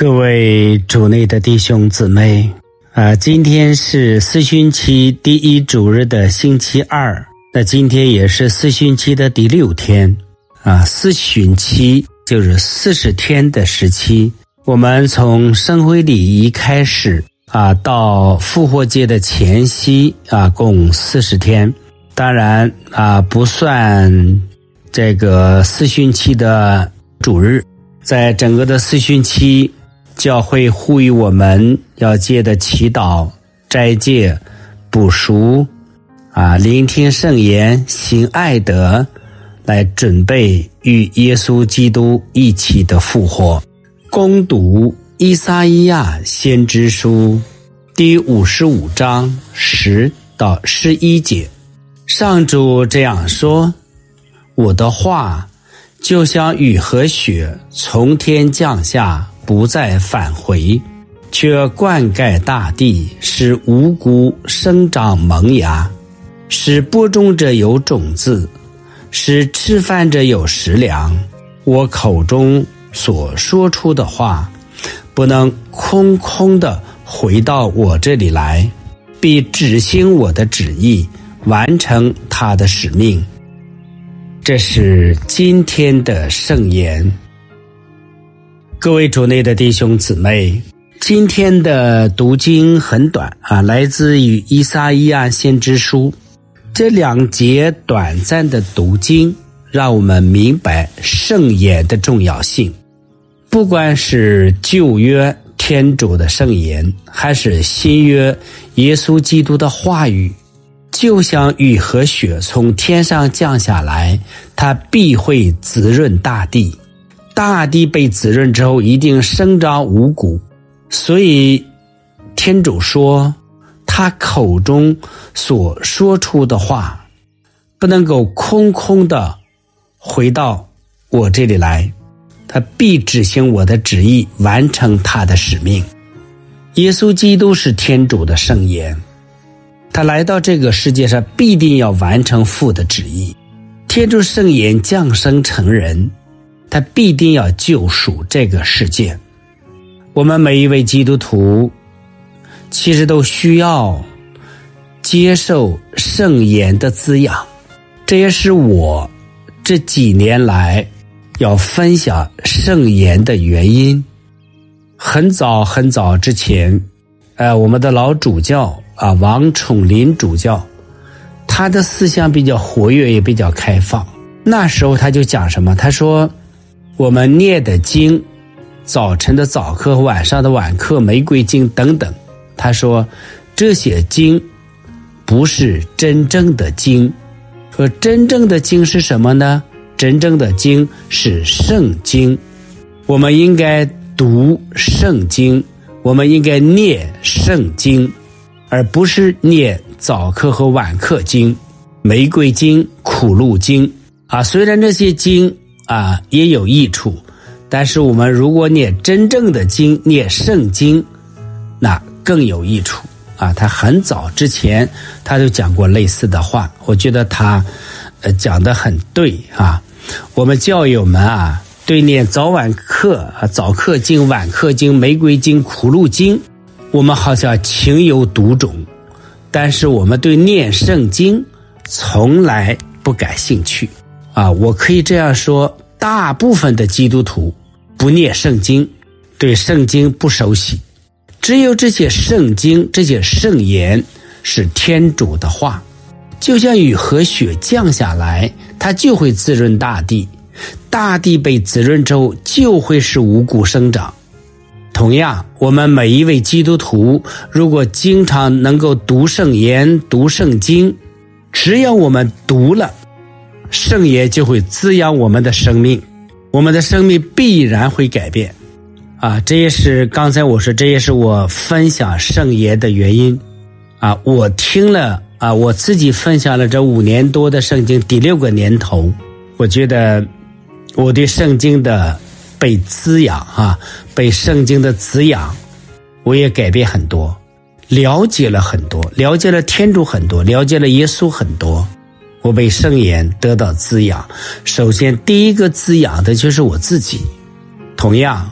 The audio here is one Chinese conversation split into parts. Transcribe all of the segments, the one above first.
各位主内的弟兄姊妹，今天是四旬期第一主日的星期二，那今天也是四旬期的第6天，四旬期就是40天的时期。我们从圣会礼仪开始到复活节的前夕共40天，当然不算这个四旬期的主日。在整个的四旬期，教会呼吁我们要借着祈祷、斋戒、补赎聆听圣言、行爱德，来准备与耶稣基督一起的复活。攻读以赛亚先知书第55章10到11节，上主这样说：我的话就像雨和雪从天降下，不再返回，却灌溉大地，使五谷生长萌芽，使播种者有种子，使吃饭者有食粮。我口中所说出的话，不能空空的回到我这里来，必执行我的旨意，完成他的使命。这是今天的圣言。各位主内的弟兄姊妹，今天的读经很短来自于以赛亚先知书。这2节短暂的读经，让我们明白圣言的重要性。不管是旧约天主的圣言，还是新约耶稣基督的话语，就像雨和雪从天上降下来，它必会滋润大地。大地被滋润之后，一定生长五谷。所以天主说，他口中所说出的话，不能够空空的回到我这里来，他必执行我的旨意，完成他的使命。耶稣基督是天主的圣言，他来到这个世界上，必定要完成父的旨意。天主圣言降生成人，他必定要救赎这个世界。我们每一位基督徒其实都需要接受圣言的滋养，这也是我这几年来要分享圣言的原因。很早很早之前，我们的老主教王宠林主教，他的思想比较活跃，也比较开放。那时候他就讲什么？他说我们念的经，早晨的早课、晚上的晚课、玫瑰经等等，他说这些经不是真正的经。而真正的经是什么呢？真正的经是圣经。我们应该读圣经，我们应该念圣经，而不是念早课和晚课经、玫瑰经、苦路经虽然这些经也有益处，但是我们如果念真正的经，念圣经，那更有益处他很早之前他就讲过类似的话，我觉得他讲得很对我们教友们对念早晚课、早课经、晚课经、玫瑰经、苦路经，我们好像情有独钟，但是我们对念圣经从来不感兴趣我可以这样说，大部分的基督徒不念圣经，对圣经不熟悉。只有这些圣经、这些圣言是天主的话，就像雨和雪降下来，它就会滋润大地，大地被滋润之后，就会使五谷生长。同样，我们每一位基督徒如果经常能够读圣言、读圣经，只要我们读了，圣言就会滋养我们的生命，我们的生命必然会改变这也是刚才我说，这也是我分享圣言的原因我听了我自己分享了这5年多的圣经，第6个年头，我觉得我对圣经的被滋养被圣经的滋养，我也改变很多，了解了很多，了解了天主很多，了解了耶稣很多，我被圣言得到滋养。首先第一个滋养的就是我自己。同样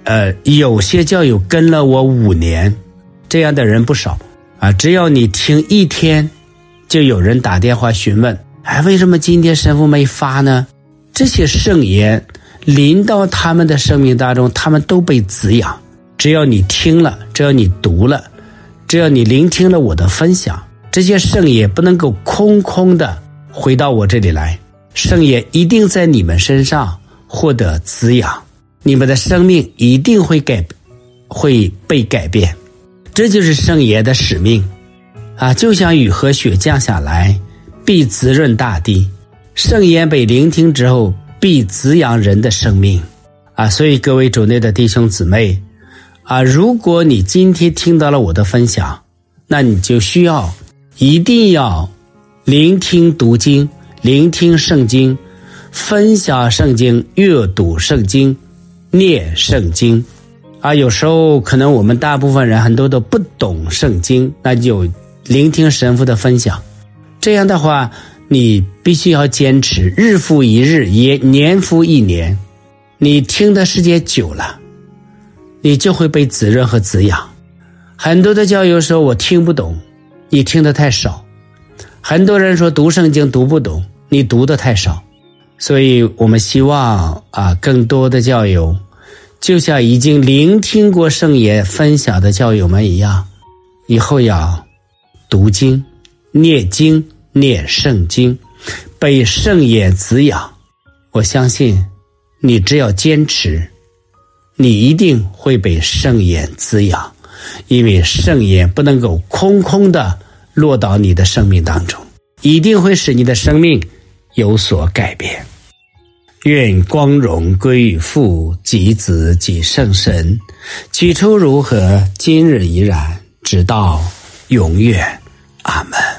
有些教友跟了我5年，这样的人不少啊。只要你听一天，就有人打电话询问，为什么今天神父没发呢？这些圣言临到他们的生命当中，他们都被滋养。只要你听了，只要你读了，只要你聆听了我的分享，这些圣言不能够空空的回到我这里来，圣言一定在你们身上获得滋养，你们的生命一定会被改变。这就是圣言的使命啊！就像雨和雪降下来，必滋润大地，圣言被聆听之后，必滋养人的生命啊！所以各位主内的弟兄姊妹啊，如果你今天听到了我的分享，那你就一定要聆听读经，聆听圣经，分享圣经，阅读圣经，念圣经啊。有时候可能我们大部分人很多都不懂圣经，那就聆听神父的分享。这样的话，你必须要坚持，日复一日，也年复一年。你听的时间久了，你就会被滋润和滋养。很多的教友说我听不懂，你听得太少。很多人说读圣经读不懂，你读得太少。所以我们希望更多的教友就像已经聆听过圣言分享的教友们一样，以后要读经、念经、念圣经，被圣言滋养。我相信你只要坚持，你一定会被圣言滋养，因为圣言不能够空空的落到你的生命当中，一定会使你的生命有所改变。愿光荣归于父及子及圣神，起初如何，今日依然，直到永远。阿们。